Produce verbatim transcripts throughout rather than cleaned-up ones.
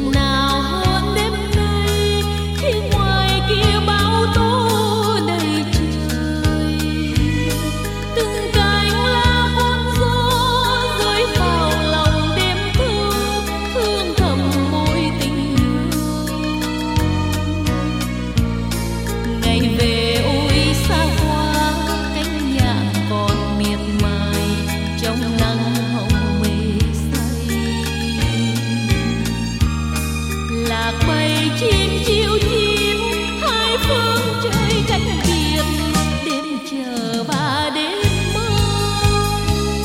buồn nào hơn đêm nay khi ngoài kia bão tố đầy trời. Từng cánh lá buồn gió rơi vào lòng đêm thơ, thương thầm mối tình yêu. Ngày về ôi xa quá, cánh nhạn còn miệt mài trong nắng hồng mê say. Lạc bay chim chiêu chim hai phương trời cách biệt, đêm chờ và đêm mong.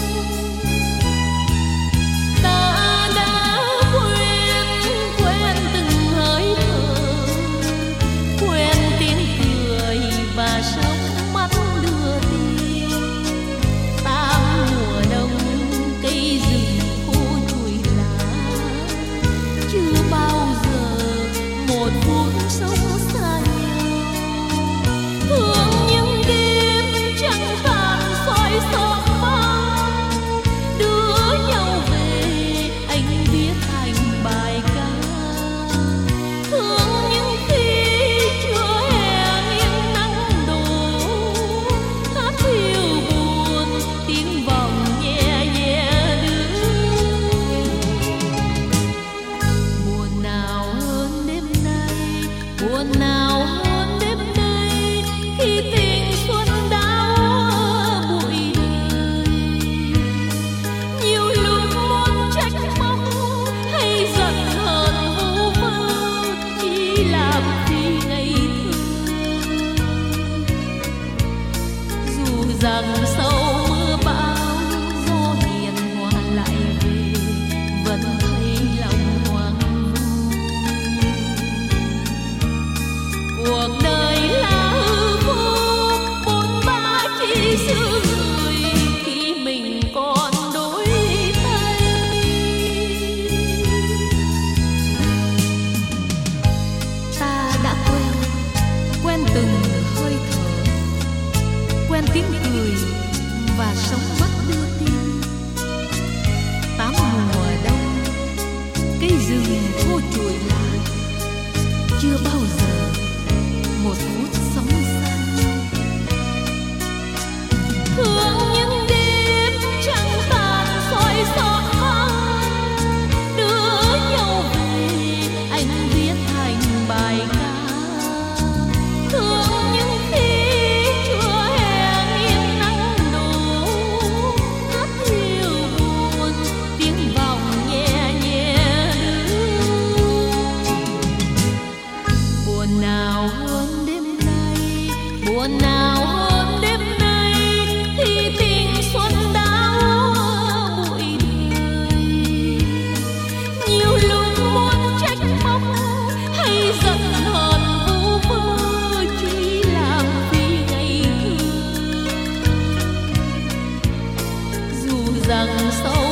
Ta đã quên quên từng hơi thở, quên tiếng cười và sóng mắt đưa tin. Tám mùa đông cây rừng khô trụi lá, chưa bao giờ một phút sống xa nhau. Thương những đêm trăng tàn soi sóng băng, đưa nhau về anh viết thành bài ca. Thương những khi chưa hè nghiêng nắng đổ, hát thiêu buồn tiếng vọng nhẹ nhẹ đưa. Buồn nào hơn đêm nay, buồn nào hơn đêm nay khi tình xuân đã bụi đời. Nhiều lúc muốn trách móc hay giận hờn vu vơ, chỉ làm vì ngày thương. Dù rằng sau mưa bão gió hiền hòa lại về, vẫn thấy lòng hoang vu. Cuộc đời là hư vô, bốn ba chỉ xứ người khi mình còn đôi tay. Ta đã quen, quen từng hơi thở, quen tiếng cười và sóng mắt đưa tin. Tám mùa đông cây rừng khô trụi lá, chưa bao giờ một phút sống xa nhau. Thương những đêm trăng tàn soi sóng băng, đưa nhau về anh viết thành bài ca. Thương những khi chưa hè nghiêng nắng đổ, hát thiêu buồn tiếng vọng nhẹ nhẹ đưa. Buồn nào hơn đêm nay, buồn nào hơn đêm nay khi tình xuân đã bụi đời. Nhiều lúc muốn trách móc hay giận hờn vu vơ, chỉ làm vì ngày thương. Dù rằng sau